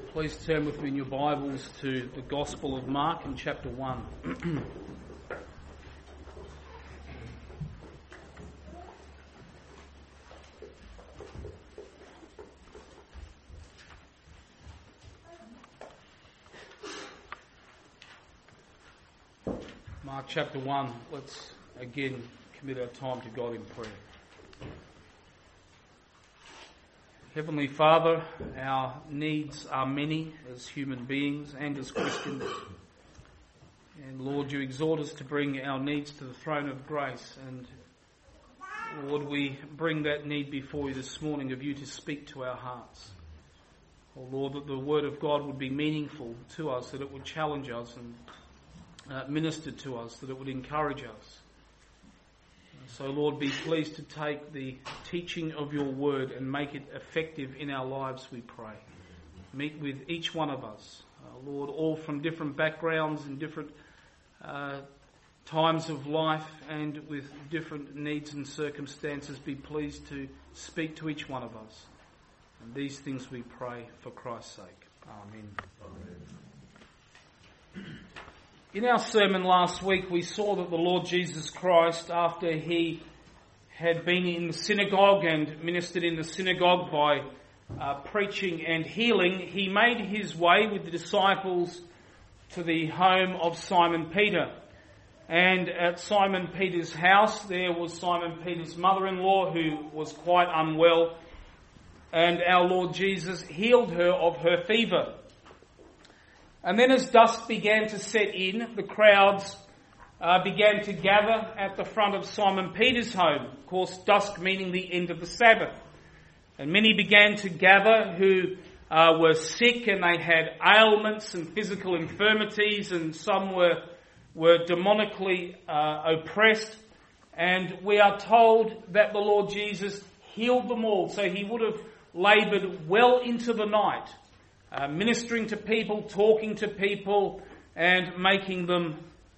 Please turn with me in your Bibles to the Gospel of Mark in chapter 1. Mark chapter 1. Let's again commit our time to God in prayer. Heavenly Father, our needs are many as human beings and as Christians. And Lord, you exhort us to bring our needs to the throne of grace. And Lord, we bring that need before you this morning of you to speak to our hearts. Oh Lord, that the word of God would be meaningful to us, that it would challenge us and minister to us, that it would encourage us. So Lord, be pleased to take the teaching of your word and make it effective in our lives, we pray. Meet with each one of us, Lord, all from different backgrounds and different times of life and with different needs and circumstances. Be pleased to speak to each one of us. And these things we pray for Christ's sake. Amen. Amen. In our sermon last week, we saw that the Lord Jesus Christ, after he had been in the synagogue and ministered in the synagogue by preaching and healing, he made his way with the disciples to the home of Simon Peter. And at Simon Peter's house, there was Simon Peter's mother-in-law who was quite unwell, and our Lord Jesus healed her of her fever. And then as dusk began to set in, the crowds began to gather at the front of Simon Peter's home. Of course, dusk meaning the end of the Sabbath. And many began to gather who were sick, and they had ailments and physical infirmities, and some were demonically oppressed. And we are told that the Lord Jesus healed them all. So he would have laboured well into the night, ministering to people, talking to people, and making them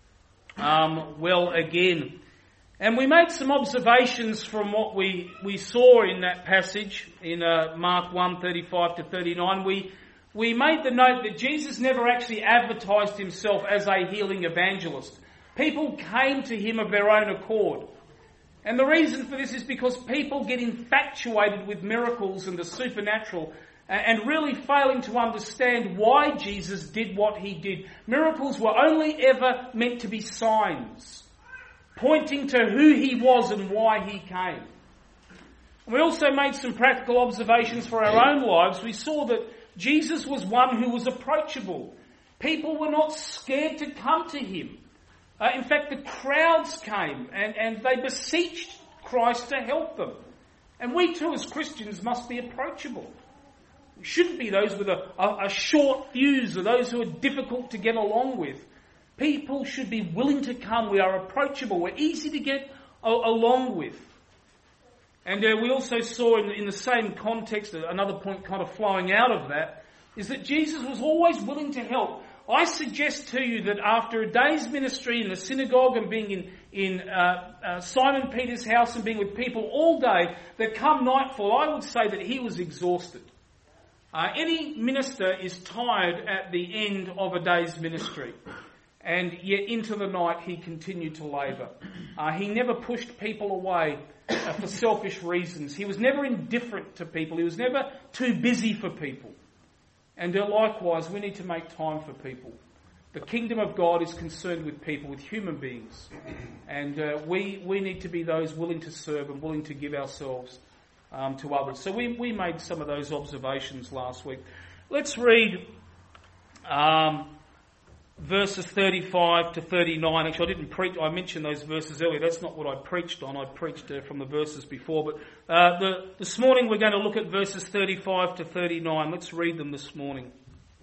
well again. And we made some observations from what we saw in that passage in Mark 1:35 to 39. We made the note that Jesus never actually advertised himself as a healing evangelist. People came to him of their own accord. And the reason for this is because people get infatuated with miracles and the supernatural and really failing to understand why Jesus did what he did. Miracles were only ever meant to be signs, pointing to who he was and why he came. And we also made some practical observations for our own lives. We saw that Jesus was one who was approachable. People were not scared to come to him. In fact, the crowds came and they beseeched Christ to help them. And we too as Christians must be approachable. We shouldn't be those with a short fuse or those who are difficult to get along with. People should be willing to come. We are approachable. We're easy to get along with. And we also saw in the same context, another point kind of flowing out of that, is that Jesus was always willing to help. I suggest to you that after a day's ministry in the synagogue and being in Simon Peter's house and being with people all day, that come nightfall, I would say that he was exhausted. Any minister is tired at the end of a day's ministry, and yet into the night he continued to labour. He never pushed people away for selfish reasons. He was never indifferent to people. He was never too busy for people. And likewise, we need to make time for people. The kingdom of God is concerned with people, with human beings. And we need to be those willing to serve and willing to give ourselves to others. So we made some of those observations last week. Let's read verses 35 to 39. Actually, I mentioned those verses earlier. That's not what I preached on. I preached from the verses before. But this morning we're going to look at verses 35 to 39. Let's read them this morning.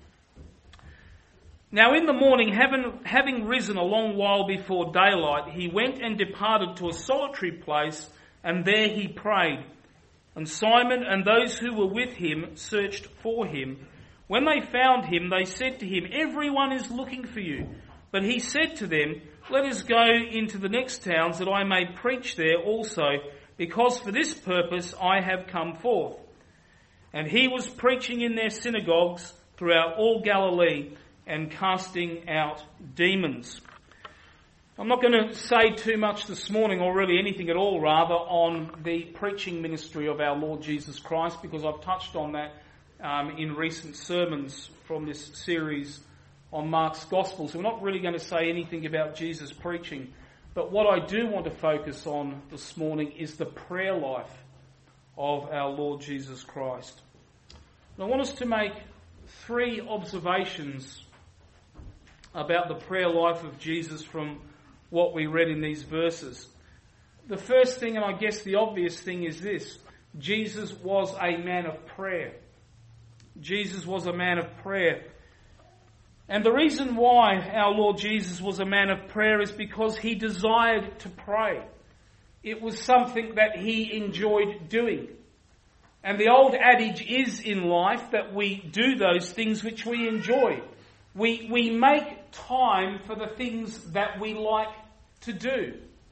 Now in the morning, having risen a long while before daylight, he went and departed to a solitary place, and there he prayed. And Simon and those who were with him searched for him. When they found him, they said to him, "Everyone is looking for you." But he said to them, "Let us go into the next towns, that I may preach there also, because for this purpose I have come forth." And he was preaching in their synagogues, throughout all Galilee and casting out demons. I'm not going to say too much this morning, or really anything at all rather, on the preaching ministry of our Lord Jesus Christ, because I've touched on that in recent sermons from this series on Mark's Gospel. So we're not really going to say anything about Jesus preaching. But what I do want to focus on this morning is the prayer life of our Lord Jesus Christ. And I want us to make 3 observations about the prayer life of Jesus from what we read in these verses. The first thing, and I guess the obvious thing, is this: Jesus was a man of prayer. Jesus was a man of prayer. And the reason why our Lord Jesus was a man of prayer is because he desired to pray. It was something that he enjoyed doing. And the old adage is in life that we do those things which we enjoy. We make time for the things that we like to do.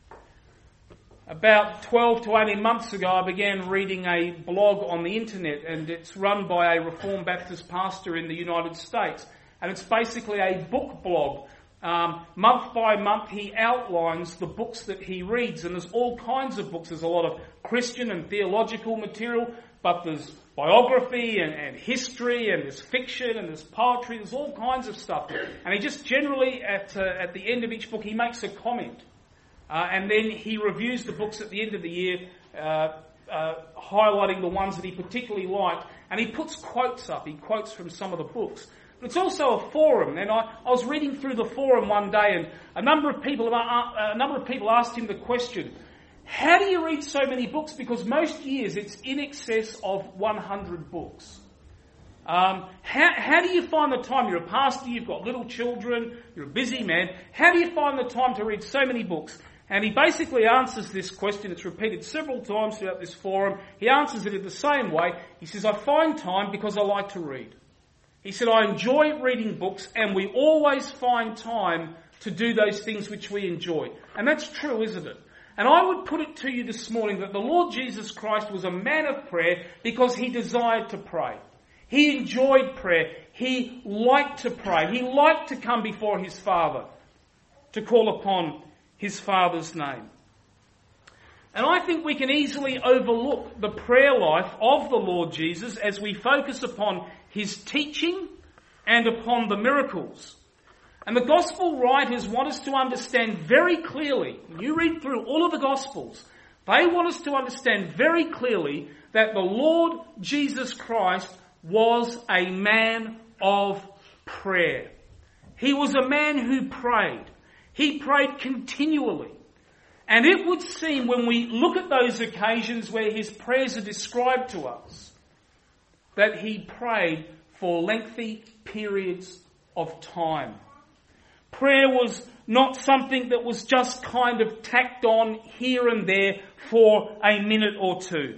About 12 to 18 months ago, I began reading a blog on the internet, and it's run by a Reformed Baptist pastor in the United States. And it's basically a book blog. Month by month, he outlines the books that he reads, and there's all kinds of books. There's a lot of Christian and theological material, but there's biography and history, and there's fiction, and there's poetry. There's all kinds of stuff. And he just generally, at the end of each book, he makes a comment. And then he reviews the books at the end of the year, highlighting the ones that he particularly liked. And he puts quotes up. He quotes from some of the books. But it's also a forum. And I was reading through the forum one day, and a number of people asked him the question, how do you read so many books? Because most years it's in excess of 100 books. How do you find the time? You're a pastor, you've got little children, you're a busy man. How do you find the time to read so many books? And he basically answers this question. It's repeated several times throughout this forum. He answers it in the same way. He says, I find time because I like to read. He said, I enjoy reading books, and we always find time to do those things which we enjoy. And that's true, isn't it? And I would put it to you this morning that the Lord Jesus Christ was a man of prayer because he desired to pray. He enjoyed prayer. He liked to pray. He liked to come before his Father to call upon his Father's name. And I think we can easily overlook the prayer life of the Lord Jesus as we focus upon his teaching and upon the miracles. And the Gospel writers want us to understand very clearly, when you read through all of the Gospels, they want us to understand very clearly that the Lord Jesus Christ was a man of prayer. He was a man who prayed. He prayed continually. And it would seem, when we look at those occasions where his prayers are described to us, that he prayed for lengthy periods of time. Prayer was not something that was just kind of tacked on here and there for a minute or two.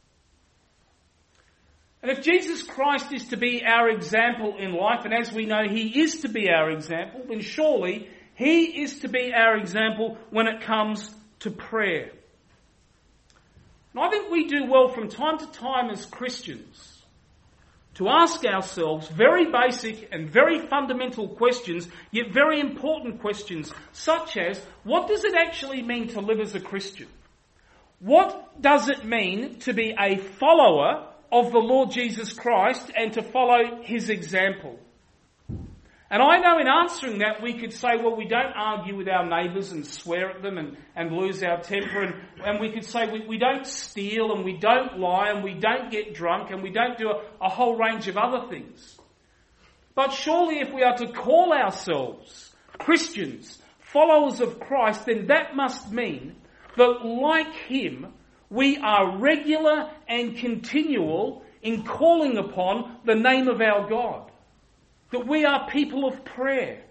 And if Jesus Christ is to be our example in life, and as we know he is to be our example, then surely he is to be our example when it comes to prayer. And I think we do well from time to time as Christians to ask ourselves very basic and very fundamental questions, yet very important questions, such as, what does it actually mean to live as a Christian? What does it mean to be a follower of the Lord Jesus Christ and to follow his example? And I know in answering that we could say, well, we don't argue with our neighbours and swear at them and lose our temper. And we could say we don't steal and we don't lie and we don't get drunk and we don't do a whole range of other things. But surely if we are to call ourselves Christians, followers of Christ, then that must mean that like him, we are regular and continual in calling upon the name of our God. That we are people of prayer.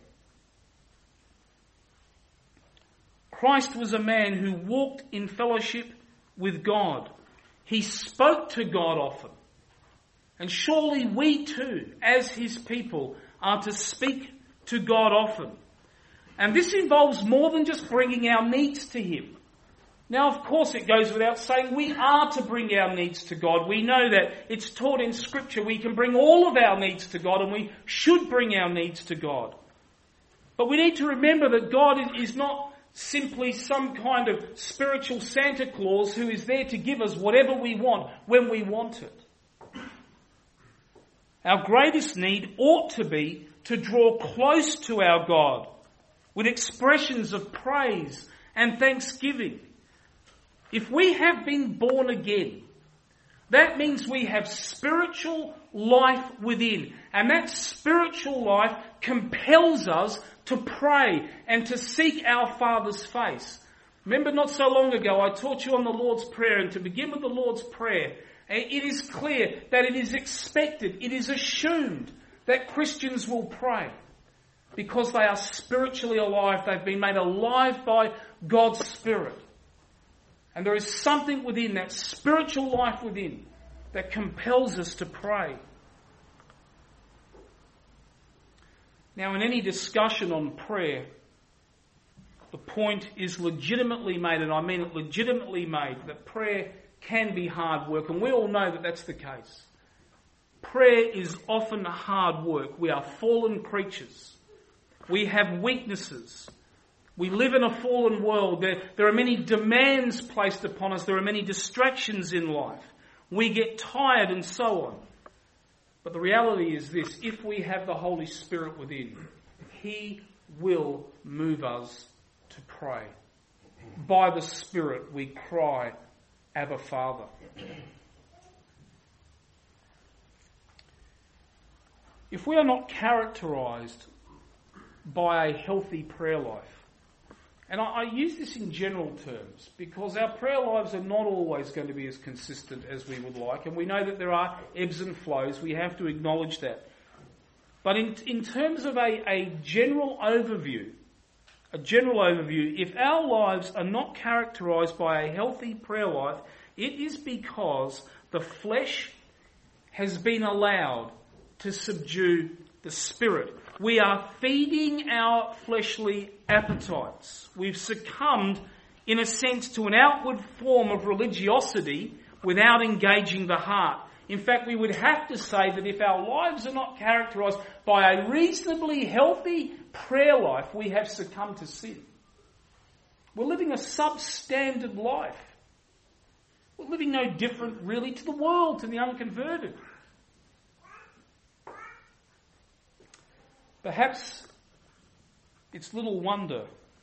Christ was a man who walked in fellowship with God. He spoke to God often. And surely we too, as his people, are to speak to God often. And this involves more than just bringing our needs to him. Now, of course, it goes without saying we are to bring our needs to God. We know that it's taught in Scripture. We can bring all of our needs to God, and we should bring our needs to God. But we need to remember that God is not simply some kind of spiritual Santa Claus who is there to give us whatever we want when we want it. Our greatest need ought to be to draw close to our God with expressions of praise and thanksgiving. If we have been born again, that means we have spiritual life within. And that spiritual life compels us to pray and to seek our Father's face. Remember, not so long ago, I taught you on the Lord's Prayer, and to begin with the Lord's Prayer, it is clear that it is expected, it is assumed that Christians will pray because they are spiritually alive. They've been made alive by God's Spirit. And there is something within, that spiritual life within, that compels us to pray. Now, in any discussion on prayer, the point is legitimately made, and I mean it legitimately made, that prayer can be hard work, and we all know that that's the case. Prayer is often hard work. We are fallen creatures. We have weaknesses. We live in a fallen world. There are many demands placed upon us. There are many distractions in life. We get tired and so on. But the reality is this: if we have the Holy Spirit within, He will move us to pray. By the Spirit we cry, Abba, Father. If we are not characterised by a healthy prayer life, and I use this in general terms because our prayer lives are not always going to be as consistent as we would like, and we know that there are ebbs and flows. We have to acknowledge that. But in terms of a general overview, if our lives are not characterised by a healthy prayer life, it is because the flesh has been allowed to subdue the Spirit. We are feeding our fleshly appetites. We've succumbed, in a sense, to an outward form of religiosity without engaging the heart. In fact, we would have to say that if our lives are not characterised by a reasonably healthy prayer life, we have succumbed to sin. We're living a substandard life. We're living no different, really, to the world, to the unconverted. Perhaps it's little wonder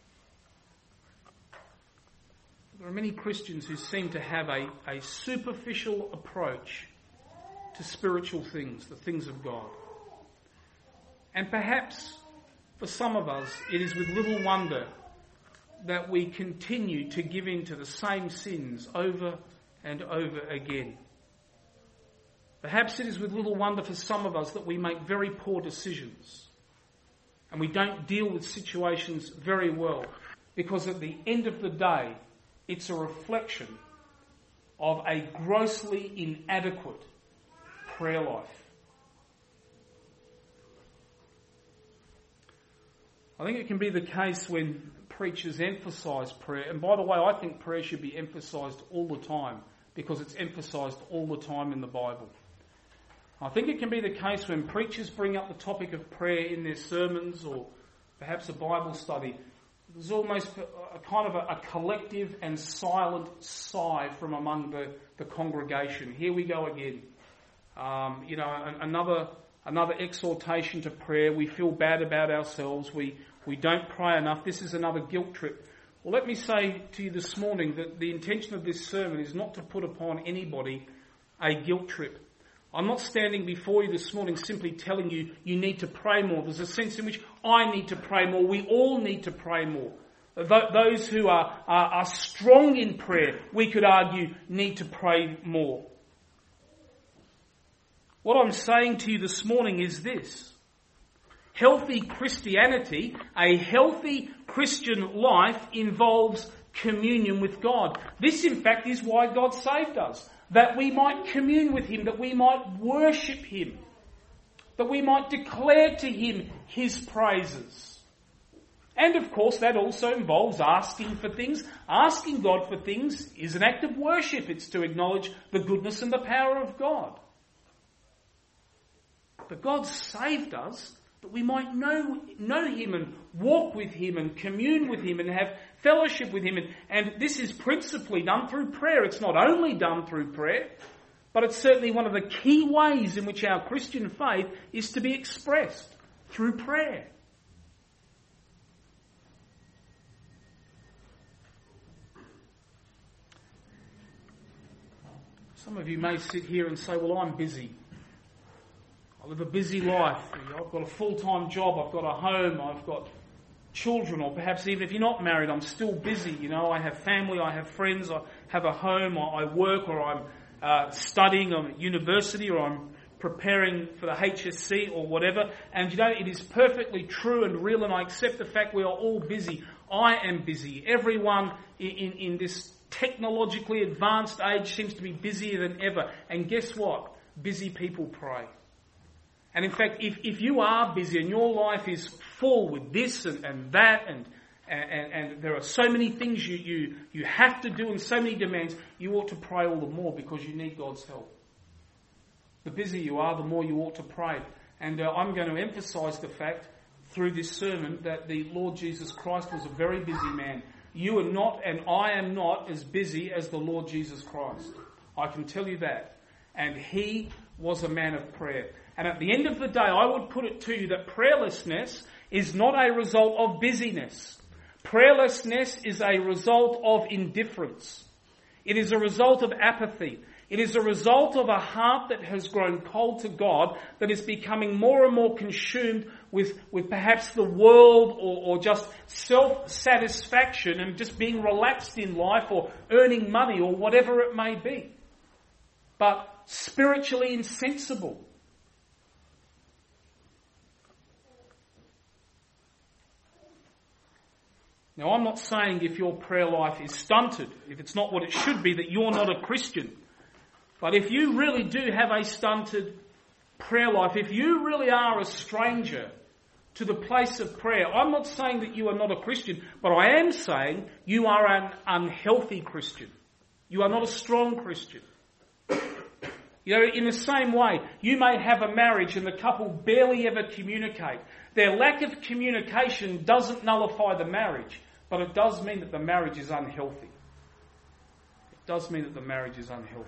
there are many Christians who seem to have a superficial approach to spiritual things, the things of God. And perhaps for some of us it is with little wonder that we continue to give in to the same sins over and over again. Perhaps it is with little wonder for some of us that we make very poor decisions. And we don't deal with situations very well, because at the end of the day, it's a reflection of a grossly inadequate prayer life. I think it can be the case when preachers emphasise prayer. And by the way, I think prayer should be emphasised all the time, because it's emphasised all the time in the Bible. I think it can be the case when preachers bring up the topic of prayer in their sermons or perhaps a Bible study. There's almost a kind of a collective and silent sigh from among the congregation. Here we go again. Another exhortation to prayer. We feel bad about ourselves. We don't pray enough. This is another guilt trip. Well, let me say to you this morning that the intention of this sermon is not to put upon anybody a guilt trip. I'm not standing before you this morning simply telling you you need to pray more. There's a sense in which I need to pray more. We all need to pray more. Those who are strong in prayer, we could argue, need to pray more. What I'm saying to you this morning is this. Healthy Christianity, a healthy Christian life, involves communion with God. This, in fact, is why God saved us. That we might commune with Him, that we might worship Him, that we might declare to Him His praises. And of course that also involves asking for things. Asking God for things is an act of worship. It's to acknowledge the goodness and the power of God. But God saved us that we might know Him and walk with Him and commune with Him and have fellowship with Him. And this is principally done through prayer. It's not only done through prayer, but it's certainly one of the key ways in which our Christian faith is to be expressed, through prayer. Some of you may sit here and say, well, I'm busy. I live a busy life. I've got a full-time job. I've got a home. I've got children. Or perhaps even if you're not married, I'm still busy. I have family. I have friends. I have a home. I work, or I'm studying. I'm at university, or I'm preparing for the HSC or whatever. And it is perfectly true and real, and I accept the fact we are all busy. I am busy. Everyone in this technologically advanced age seems to be busier than ever. And guess what? Busy people pray. And in fact, if you are busy and your life is full with this and that and there are so many things you have to do and so many demands, you ought to pray all the more because you need God's help. The busier you are, the more you ought to pray. And I'm going to emphasise the fact through this sermon that the Lord Jesus Christ was a very busy man. You are not, and I am not, as busy as the Lord Jesus Christ. I can tell you that. And He was a man of prayer. And at the end of the day, I would put it to you that prayerlessness is not a result of busyness. Prayerlessness is a result of indifference. It is a result of apathy. It is a result of a heart that has grown cold to God, that is becoming more and more consumed with perhaps the world or just self-satisfaction and just being relaxed in life or earning money or whatever it may be. But spiritually insensible. Now, I'm not saying if your prayer life is stunted, if it's not what it should be, that you're not a Christian. But if you really do have a stunted prayer life, if you really are a stranger to the place of prayer, I'm not saying that you are not a Christian, but I am saying you are an unhealthy Christian. You are not a strong Christian. In the same way, you may have a marriage and the couple barely ever communicate. Their lack of communication doesn't nullify the marriage, but it does mean that the marriage is unhealthy. It does mean that the marriage is unhealthy.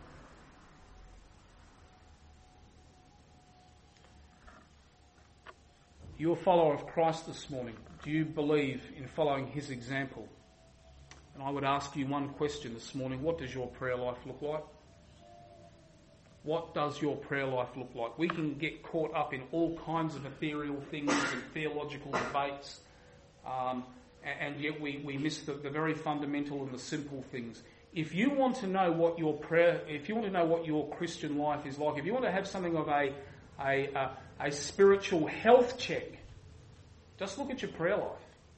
You're a follower of Christ this morning. Do you believe in following His example? And I would ask you one question this morning. What does your prayer life look like? What does your prayer life look like? We can get caught up in all kinds of ethereal things and theological debates, and yet we miss the very fundamental and the simple things. If you want to know what your Christian life is like, if you want to have something of a spiritual health check, just look at your prayer life.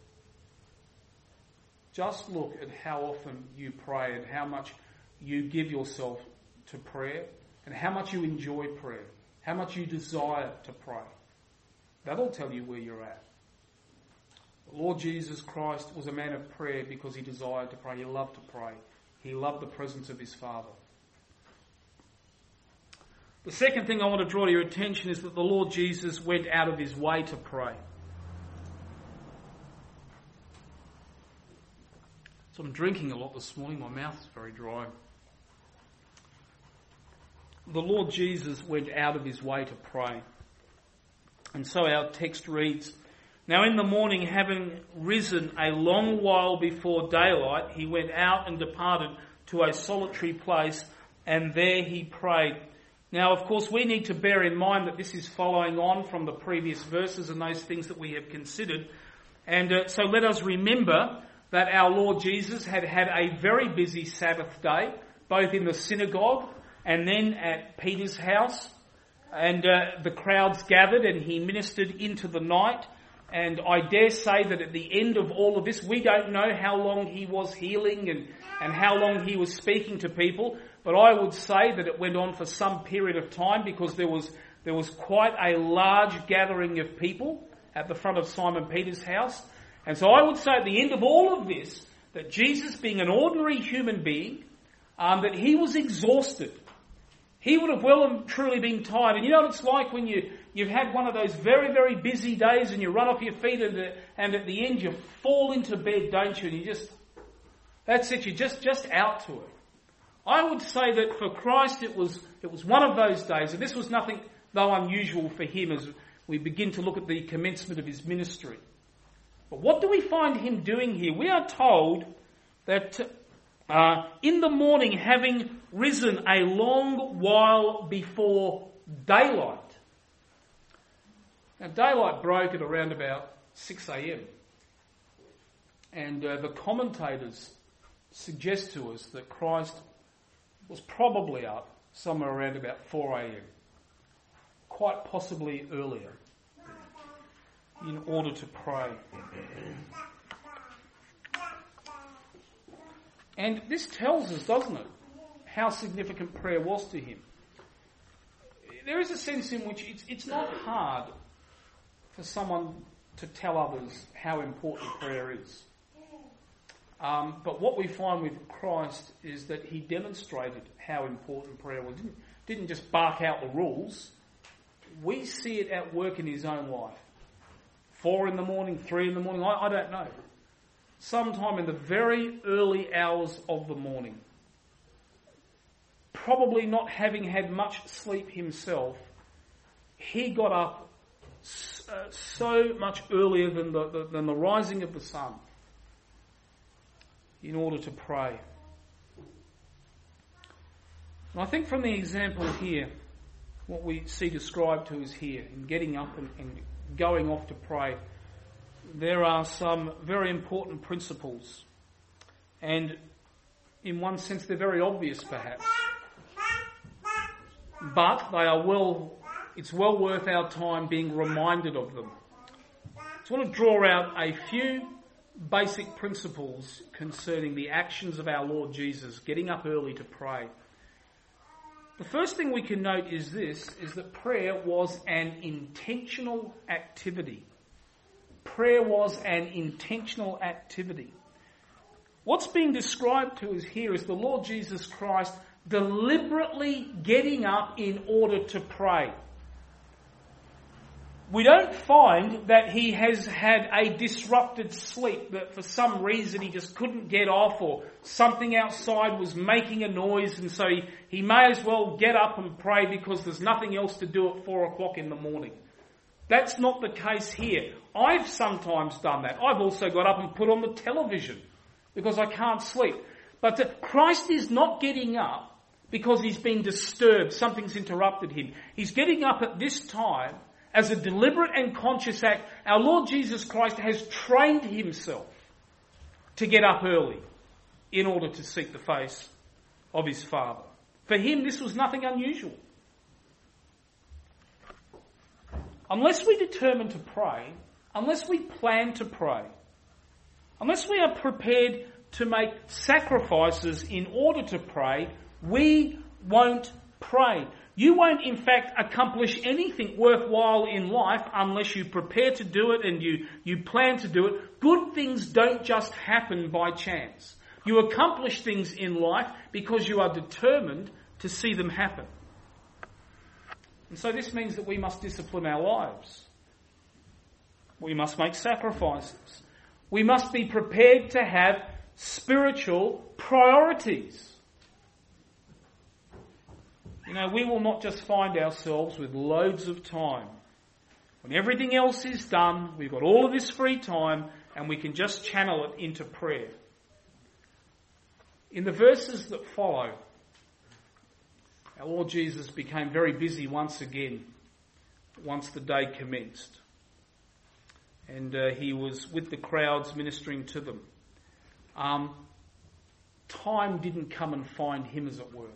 Just look at how often you pray and how much you give yourself to prayer and how much you enjoy prayer, how much you desire to pray. That'll tell you where you're at. The Lord Jesus Christ was a man of prayer because He desired to pray. He loved to pray. He loved the presence of His Father. The second thing I want to draw to your attention is that the Lord Jesus went out of His way to pray. So I'm drinking a lot this morning. My mouth is very dry. The Lord Jesus went out of His way to pray. And so our text reads, "Now in the morning, having risen a long while before daylight, He went out and departed to a solitary place, and there He prayed." Now, of course, we need to bear in mind that this is following on from the previous verses and those things that we have considered. And so let us remember that our Lord Jesus had had a very busy Sabbath day, both in the synagogue and then at Peter's house. And the crowds gathered and He ministered into the night. And I dare say that at the end of all of this, we don't know how long He was healing and how long He was speaking to people. But I would say that it went on for some period of time because there was quite a large gathering of people at the front of Simon Peter's house. And so I would say at the end of all of this, that Jesus, being an ordinary human being, that he was exhausted. He would have well and truly been tired. And you know what it's like when you've had one of those very, very busy days and you run off your feet and at the end you fall into bed, don't you? And that's it, you're just out to it. I would say that for Christ it was one of those days, and this was nothing though unusual for him as we begin to look at the commencement of his ministry. But what do we find him doing here? We are told that in the morning, having risen a long while before daylight. Now, daylight broke at around about 6 a.m. And the commentators suggest to us that Christ was probably up somewhere around about 4 a.m. Quite possibly earlier, in order to pray. And this tells us, doesn't it, how significant prayer was to him. There is a sense in which it's not hard for someone to tell others how important prayer is. But what we find with Christ is that he demonstrated how important prayer was. Didn't just bark out the rules. We see it at work in his own life. 4 in the morning, 3 in the morning, I don't know. Sometime in the very early hours of the morning, probably not having had much sleep himself, he got up so much earlier than the rising of the sun in order to pray. And I think from the example here, what we see described to us here in getting up and going off to pray, there are some very important principles, and in one sense they're very obvious perhaps, but it's well worth our time being reminded of them. So I want to draw out a few basic principles concerning the actions of our Lord Jesus, getting up early to pray. The first thing we can note is that prayer was an intentional activity. Prayer was an intentional activity. What's being described to us here is the Lord Jesus Christ deliberately getting up in order to pray. We don't find that he has had a disrupted sleep, that for some reason he just couldn't get off, or something outside was making a noise and so he may as well get up and pray because there's nothing else to do at 4 o'clock in the morning. That's not the case here. I've sometimes done that. I've also got up and put on the television because I can't sleep. But Christ is not getting up because he's been disturbed, something's interrupted him. He's getting up at this time as a deliberate and conscious act. Our Lord Jesus Christ has trained himself to get up early in order to seek the face of his Father. For him, this was nothing unusual. Unless we determine to pray, unless we plan to pray, unless we are prepared to make sacrifices in order to pray, we won't pray. You won't, in fact, accomplish anything worthwhile in life unless you prepare to do it and you plan to do it. Good things don't just happen by chance. You accomplish things in life because you are determined to see them happen. And so this means that we must discipline our lives. We must make sacrifices. We must be prepared to have spiritual priorities. You know, we will not just find ourselves with loads of time. When everything else is done, we've got all of this free time and we can just channel it into prayer. In the verses that follow, our Lord Jesus became very busy once again, once the day commenced. And he was with the crowds ministering to them. Time didn't come and find him, as it were.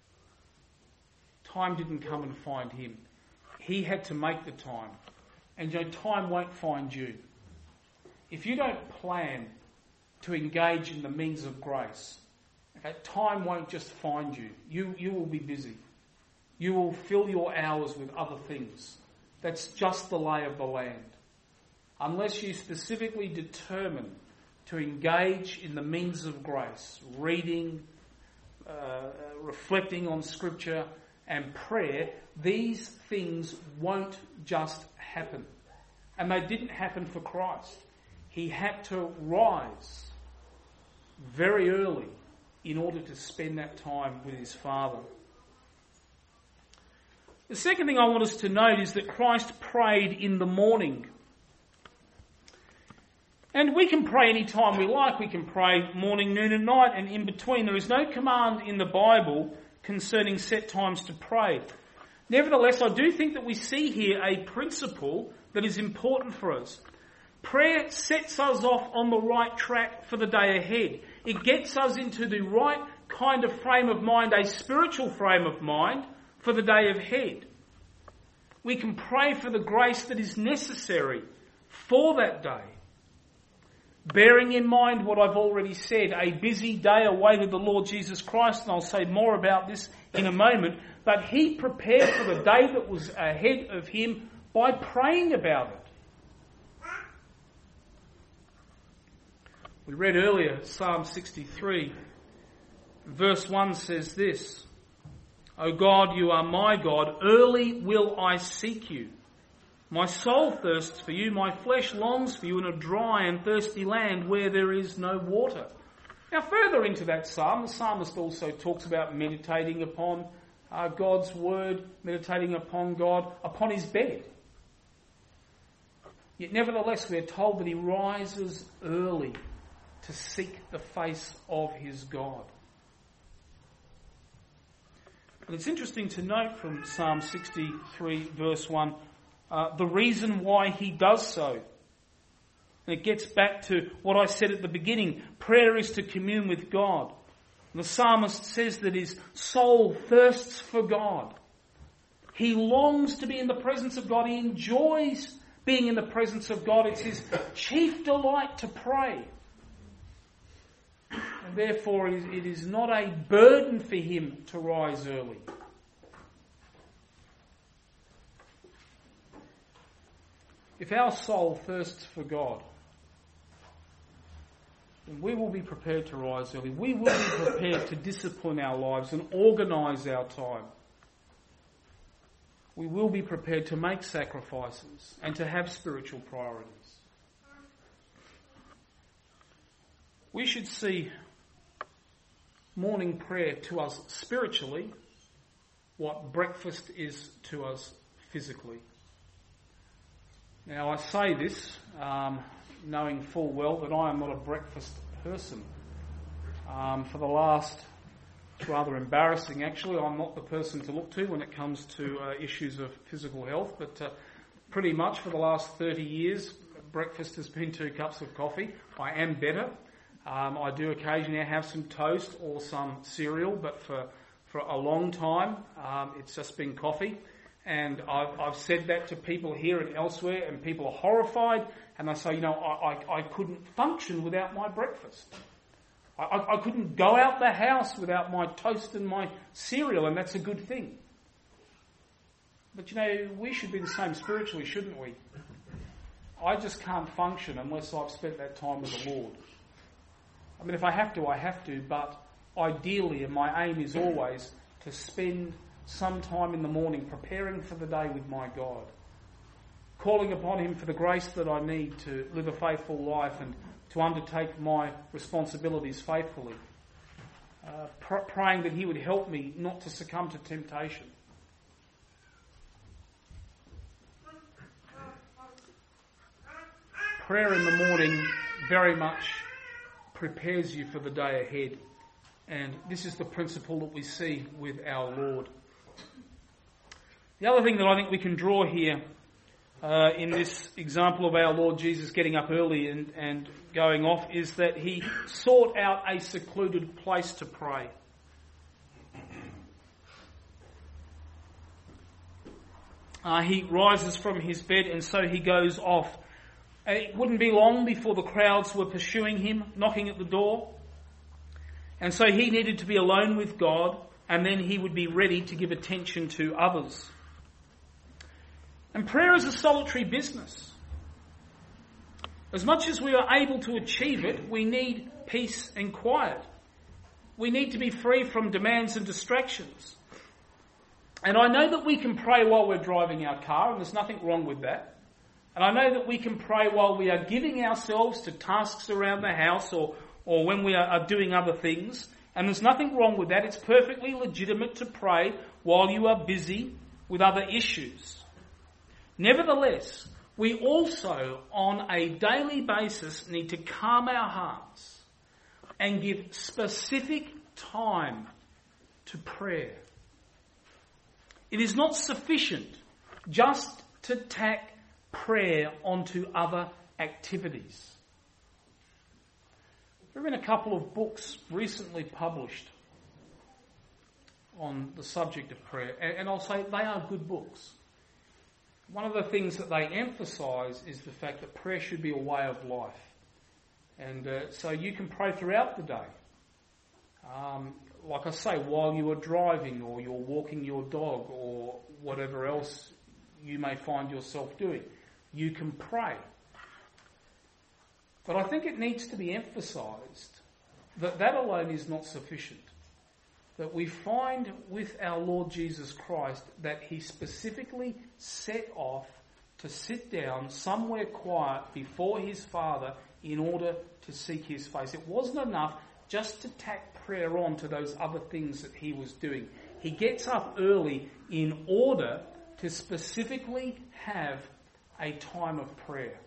Time didn't come and find him. He had to make the time. And you know, time won't find you. If you don't plan to engage in the means of grace, okay, time won't just find you. You will be busy. You will fill your hours with other things. That's just the lay of the land. unless you specifically determine to engage in the means of grace, reading, reflecting on Scripture and prayer, these things won't just happen. And they didn't happen for Christ. He had to rise very early in order to spend that time with his Father. The second thing I want us to note is that Christ prayed in the morning. And we can pray any time we like. We can pray morning, noon and night and in between. There is no command in the Bible concerning set times to pray. Nevertheless, I do think that we see here a principle that is important for us. Prayer sets us off on the right track for the day ahead. It gets us into the right kind of frame of mind, a spiritual frame of mind, for the day ahead. We can pray for the grace that is necessary for that day. Bearing in mind what I've already said, a busy day awaited the Lord Jesus Christ, and I'll say more about this in a moment, but he prepared for the day that was ahead of him by praying about it. We read earlier Psalm 63, verse 1 says this, O God, you are my God, early will I seek you. My soul thirsts for you, my flesh longs for you in a dry and thirsty land where there is no water. Now further into that psalm, the psalmist also talks about meditating upon God's word, meditating upon God, upon his bed. Yet nevertheless we are told that he rises early to seek the face of his God. And it's interesting to note from Psalm 63 verse 1, the reason why he does so. And it gets back to what I said at the beginning. Prayer is to commune with God. And the psalmist says that his soul thirsts for God. He longs to be in the presence of God. He enjoys being in the presence of God. It's his chief delight to pray. And therefore it is not a burden for him to rise early. If our soul thirsts for God, then we will be prepared to rise early. We will be prepared to discipline our lives and organise our time. We will be prepared to make sacrifices and to have spiritual priorities. We should see morning prayer to us spiritually what breakfast is to us physically. Now I say this knowing full well that I am not a breakfast person. For the last, it's rather embarrassing actually, I'm not the person to look to when it comes to issues of physical health, but pretty much for the last 30 years breakfast has been 2 cups of coffee. I am better. I do occasionally have some toast or some cereal, but for a long time it's just been coffee. And I've said that to people here and elsewhere, and people are horrified, and they say, I couldn't function without my breakfast. I couldn't go out the house without my toast and my cereal, and that's a good thing. But we should be the same spiritually, shouldn't we? I just can't function unless I've spent that time with the Lord. I mean, if I have to, I have to, but ideally, and my aim is always to spend some time in the morning preparing for the day with my God, calling upon him for the grace that I need to live a faithful life and to undertake my responsibilities faithfully, praying that he would help me not to succumb to temptation. Prayer in the morning very much prepares you for the day ahead, and this is the principle that we see with our Lord. The other thing that I think we can draw here in this example of our Lord Jesus getting up early and going off is that he sought out a secluded place to pray. He rises from his bed and so he goes off. It wouldn't be long before the crowds were pursuing him, knocking at the door. And so he needed to be alone with God, and then he would be ready to give attention to others. And prayer is a solitary business. As much as we are able to achieve it, we need peace and quiet. We need to be free from demands and distractions. And I know that we can pray while we're driving our car, and there's nothing wrong with that. And I know that we can pray while we are giving ourselves to tasks around the house or when we are doing other things. And there's nothing wrong with that. It's perfectly legitimate to pray while you are busy with other issues. Nevertheless, we also, on a daily basis, need to calm our hearts and give specific time to prayer. It is not sufficient just to tack prayer onto other activities. There have been a couple of books recently published on the subject of prayer, and I'll say they are good books. One of the things that they emphasise is the fact that prayer should be a way of life. And so you can pray throughout the day. Like I say, while you are driving or you're walking your dog or whatever else you may find yourself doing, you can pray. But I think it needs to be emphasised that that alone is not sufficient. That we find with our Lord Jesus Christ that he specifically set off to sit down somewhere quiet before his Father in order to seek his face. It wasn't enough just to tack prayer on to those other things that he was doing. He gets up early in order to specifically have a time of prayer.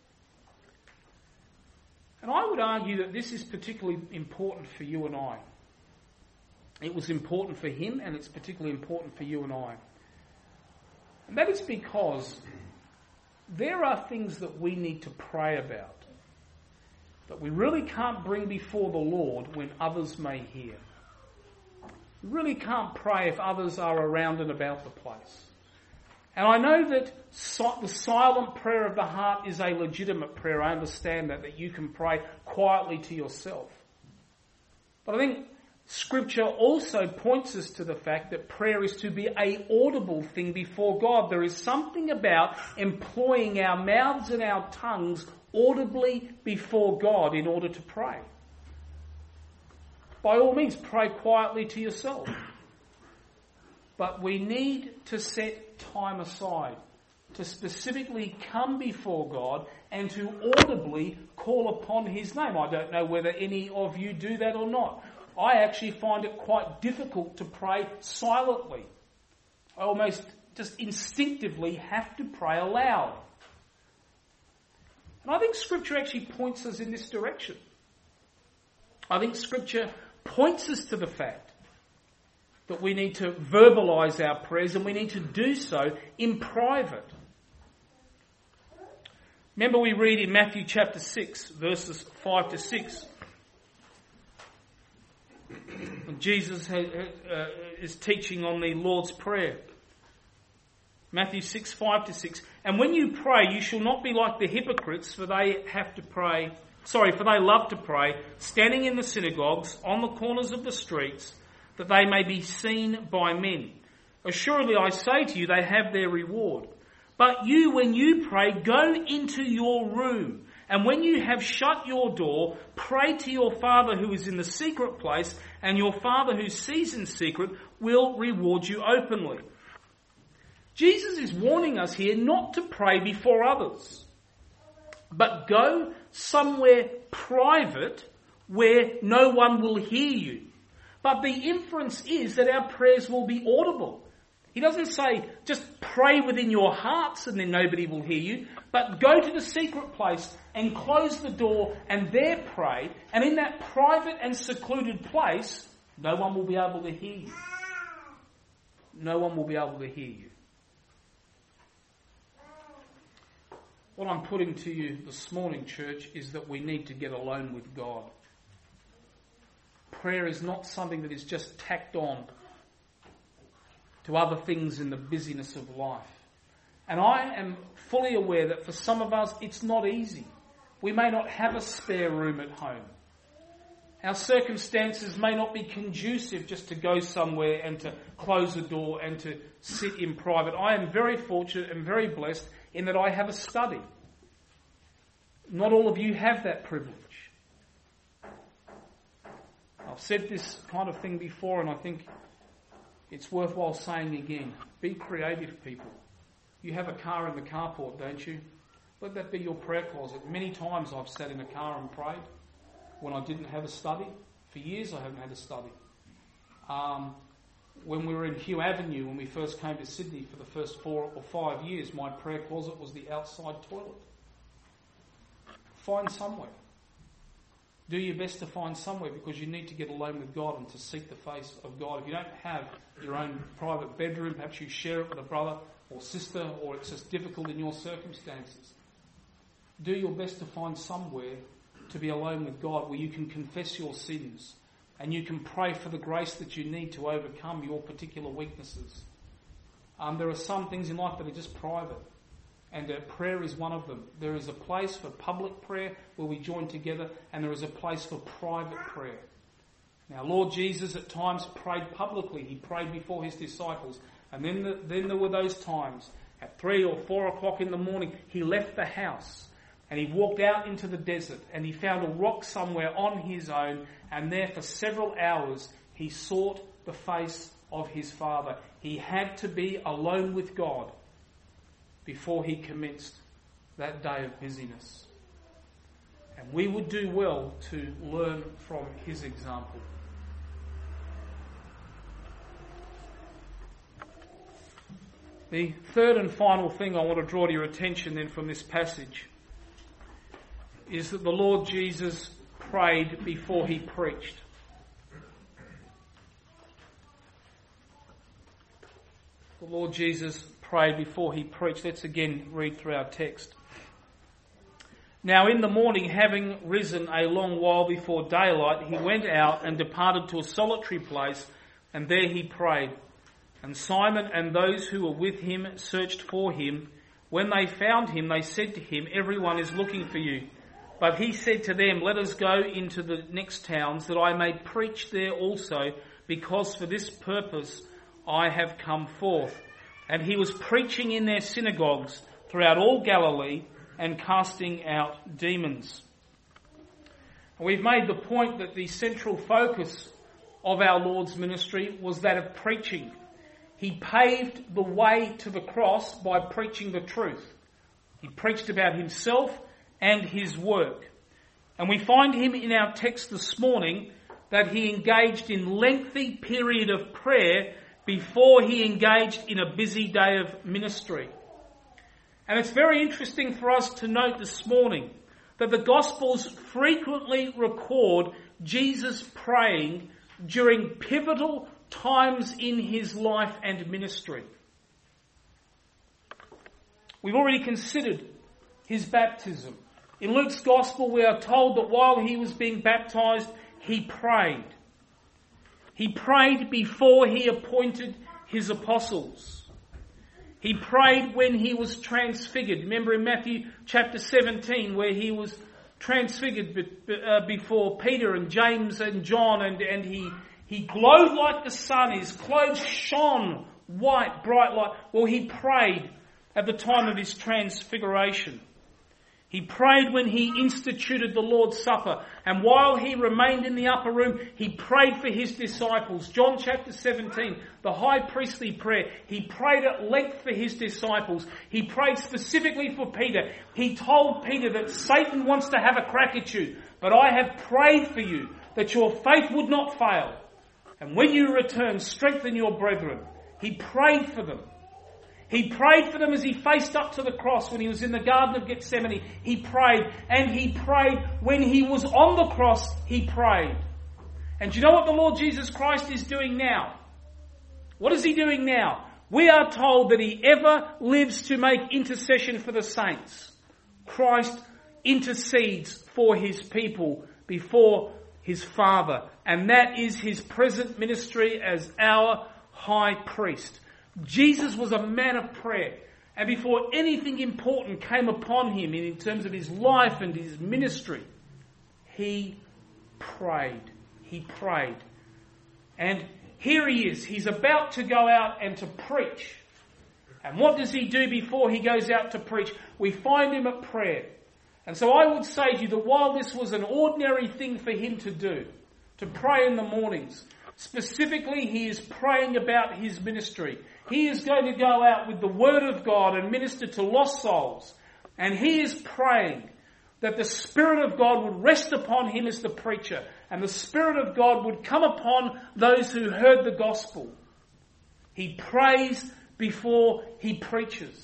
And I would argue that this is particularly important for you and I. It was important for him, and it's particularly important for you and I. And that is because there are things that we need to pray about that we really can't bring before the Lord when others may hear. We really can't pray if others are around and about the place. And I know that the silent prayer of the heart is a legitimate prayer. I understand that you can pray quietly to yourself. But I think Scripture also points us to the fact that prayer is to be an audible thing before God. There is something about employing our mouths and our tongues audibly before God in order to pray. By all means, pray quietly to yourself. But we need to set time aside to specifically come before God and to audibly call upon his name. I don't know whether any of you do that or not. I actually find it quite difficult to pray silently. I almost just instinctively have to pray aloud. And I think Scripture actually points us in this direction. I think Scripture points us to the fact that we need to verbalise our prayers and we need to do so in private. Remember we read in Matthew chapter 6, verses 5 to 6. Jesus is teaching on the Lord's Prayer. Matthew 6, 5 to 6. And when you pray, you shall not be like the hypocrites, for they love to pray, standing in the synagogues, on the corners of the streets, that they may be seen by men. Assuredly, I say to you, they have their reward. But you, when you pray, go into your room, and when you have shut your door, pray to your Father who is in the secret place, and your Father who sees in secret will reward you openly. Jesus is warning us here not to pray before others, but go somewhere private where no one will hear you. But the inference is that our prayers will be audible. He doesn't say just pray within your hearts and then nobody will hear you, but go to the secret place and close the door and there pray, and in that private and secluded place, no one will be able to hear you. No one will be able to hear you. What I'm putting to you this morning, church, is that we need to get alone with God. Prayer is not something that is just tacked on to other things in the busyness of life. And I am fully aware that for some of us it's not easy. We may not have a spare room at home. Our circumstances may not be conducive just to go somewhere and to close the door and to sit in private. I am very fortunate and very blessed in that I have a study. Not all of you have that privilege. I've said this kind of thing before, and I think it's worthwhile saying again. Be creative, people. You have a car in the carport, don't you? Let that be your prayer closet. Many times I've sat in a car and prayed when I didn't have a study. For years I haven't had a study. When we were in Hugh Avenue, when we first came to Sydney for the first 4 or 5 years, my prayer closet was the outside toilet. Find somewhere. Do your best to find somewhere, because you need to get alone with God and to seek the face of God. If you don't have your own private bedroom, perhaps you share it with a brother or sister, or it's just difficult in your circumstances. Do your best to find somewhere to be alone with God where you can confess your sins and you can pray for the grace that you need to overcome your particular weaknesses. There are some things in life that are just private, and prayer is one of them. There is a place for public prayer where we join together, and there is a place for private prayer. Now, Lord Jesus at times prayed publicly. He prayed before his disciples. And then there were those times at 3 or 4 o'clock in the morning, he left the house and he walked out into the desert, and he found a rock somewhere on his own, and there for several hours he sought the face of his Father. He had to be alone with God before he commenced that day of busyness. And we would do well to learn from his example. The third and final thing I want to draw to your attention then from this passage is that the Lord Jesus prayed before he preached. The Lord Jesus prayed before he preached. Let's again read through our text. Now in the morning, having risen a long while before daylight, he went out and departed to a solitary place, and there he prayed. And Simon and those who were with him searched for him. When they found him, they said to him, "Everyone is looking for you." But he said to them, "Let us go into the next towns, that I may preach there also, because for this purpose I have come forth." And he was preaching in their synagogues throughout all Galilee and casting out demons. We've made the point that the central focus of our Lord's ministry was that of preaching. He paved the way to the cross by preaching the truth. He preached about himself and his work. And we find him in our text this morning that he engaged in lengthy period of prayer before he engaged in a busy day of ministry. And it's very interesting for us to note this morning that the Gospels frequently record Jesus praying during pivotal times in his life and ministry. We've already considered his baptism. In Luke's Gospel, we are told that while he was being baptized, he prayed. He prayed before he appointed his apostles. He prayed when he was transfigured. Remember in Matthew chapter 17 where he was transfigured before Peter and James and John, and he glowed like the sun. His clothes shone white, bright light. Well, he prayed at the time of his transfiguration. He prayed when he instituted the Lord's Supper. And while he remained in the upper room, he prayed for his disciples. John chapter 17, the high priestly prayer. He prayed at length for his disciples. He prayed specifically for Peter. He told Peter that Satan wants to have a crack at you, but I have prayed for you that your faith would not fail. And when you return, strengthen your brethren. He prayed for them. He prayed for them as he faced up to the cross when he was in the Garden of Gethsemane. He prayed. And he prayed when he was on the cross. He prayed. And do you know what the Lord Jesus Christ is doing now? What is he doing now? We are told that he ever lives to make intercession for the saints. Christ intercedes for his people before his Father. And that is his present ministry as our high priest. Jesus was a man of prayer, and before anything important came upon him in terms of his life and his ministry, he prayed. He prayed. And here he is. He's about to go out and to preach. And what does he do before he goes out to preach? We find him at prayer. And so I would say to you that while this was an ordinary thing for him to do, to pray in the mornings, specifically he is praying about his ministry. He is going to go out with the Word of God and minister to lost souls. And he is praying that the Spirit of God would rest upon him as the preacher, and the Spirit of God would come upon those who heard the gospel. He prays before he preaches.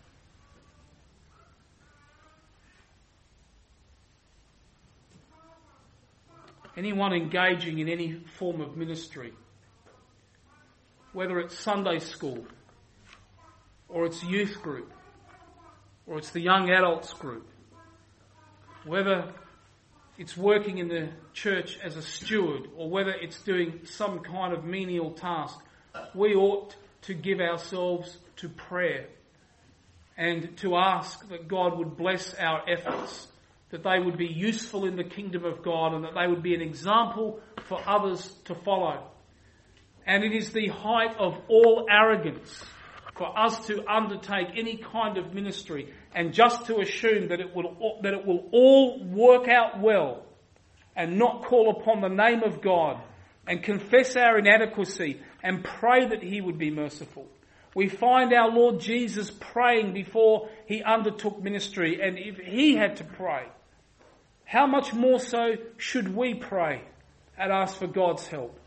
Anyone engaging in any form of ministry, whether it's Sunday school, or it's youth group, or it's the young adults group, whether it's working in the church as a steward, or whether it's doing some kind of menial task, we ought to give ourselves to prayer and to ask that God would bless our efforts, that they would be useful in the kingdom of God, and that they would be an example for others to follow. And it is the height of all arrogance for us to undertake any kind of ministry and just to assume that it will all work out well and not call upon the name of God and confess our inadequacy and pray that he would be merciful. We find our Lord Jesus praying before he undertook ministry, and if he had to pray, how much more so should we pray and ask for God's help?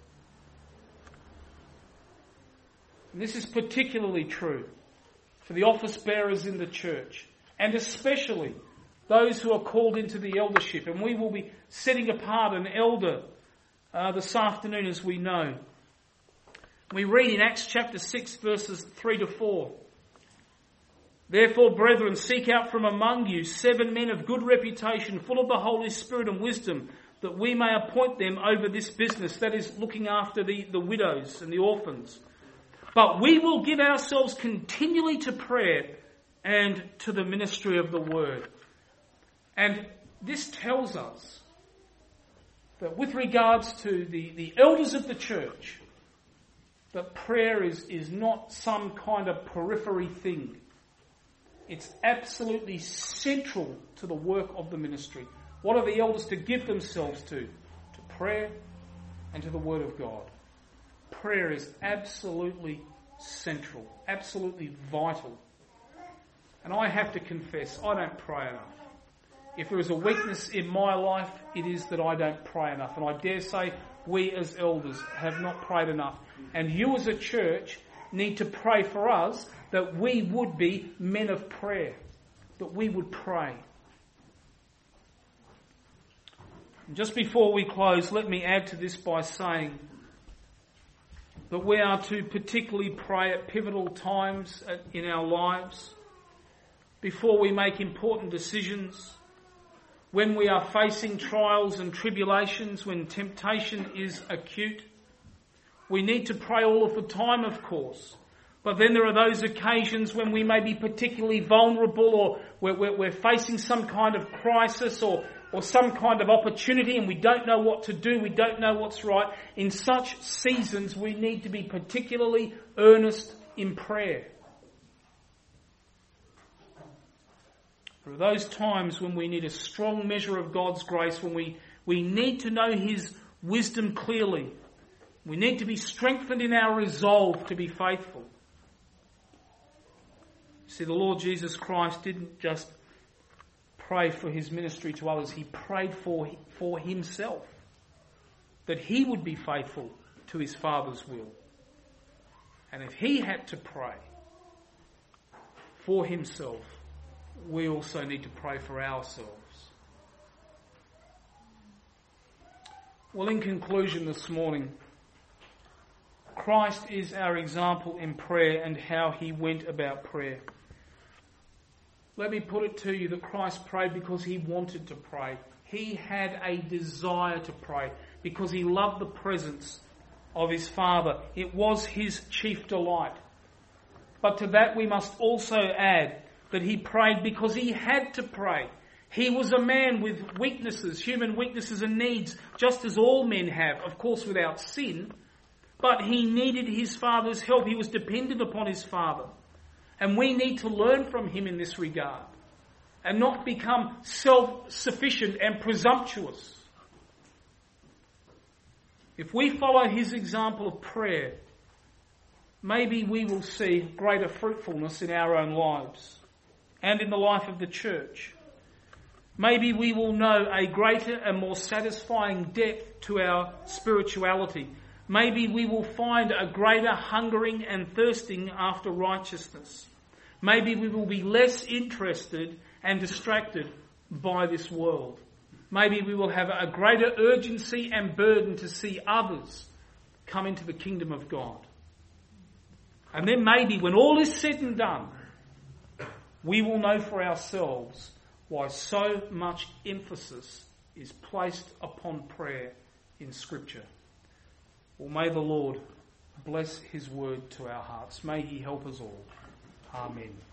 And this is particularly true for the office bearers in the church, and especially those who are called into the eldership. And we will be setting apart an elder this afternoon, as we know. We read in Acts chapter 6, verses 3 to 4. Therefore, brethren, seek out from among you 7 men of good reputation, full of the Holy Spirit and wisdom, that we may appoint them over this business, that is, looking after the widows and the orphans. But we will give ourselves continually to prayer and to the ministry of the word. And this tells us that with regards to the elders of the church, that prayer is not some kind of periphery thing. It's absolutely central to the work of the ministry. What are the elders to give themselves to? To prayer and to the Word of God. Prayer is absolutely central, absolutely vital. And I have to confess, I don't pray enough. If there is a weakness in my life, it is that I don't pray enough. And I dare say we as elders have not prayed enough. And you as a church need to pray for us that we would be men of prayer, that we would pray. And just before we close, let me add to this by saying that we are to particularly pray at pivotal times in our lives, before we make important decisions, when we are facing trials and tribulations, when temptation is acute. We need to pray all of the time, of course. But then there are those occasions when we may be particularly vulnerable, or we're facing some kind of crisis or some kind of opportunity, and we don't know what to do, we don't know what's right. In such seasons, we need to be particularly earnest in prayer. There are those times when we need a strong measure of God's grace, when we need to know his wisdom clearly. We need to be strengthened in our resolve to be faithful. See, the Lord Jesus Christ didn't just pray for his ministry to others. He prayed for himself, that he would be faithful to his Father's will. And if he had to pray for himself, we also need to pray for ourselves. Well, in conclusion this morning, Christ is our example in prayer and how he went about prayer. Let me put it to you that Christ prayed because he wanted to pray. He had a desire to pray because he loved the presence of his Father. It was his chief delight. But to that we must also add that he prayed because he had to pray. He was a man with weaknesses, human weaknesses and needs, just as all men have, of course without sin. But he needed his Father's help. He was dependent upon his Father. And we need to learn from him in this regard. and not become self-sufficient and presumptuous. If we follow his example of prayer, maybe we will see greater fruitfulness in our own lives and in the life of the church. Maybe we will know a greater and more satisfying depth to our spirituality. Maybe we will find a greater hungering and thirsting after righteousness. Maybe we will be less interested and distracted by this world. Maybe we will have a greater urgency and burden to see others come into the kingdom of God. And then maybe when all is said and done, we will know for ourselves why so much emphasis is placed upon prayer in Scripture. Well, may the Lord bless his word to our hearts. May he help us all. Amen.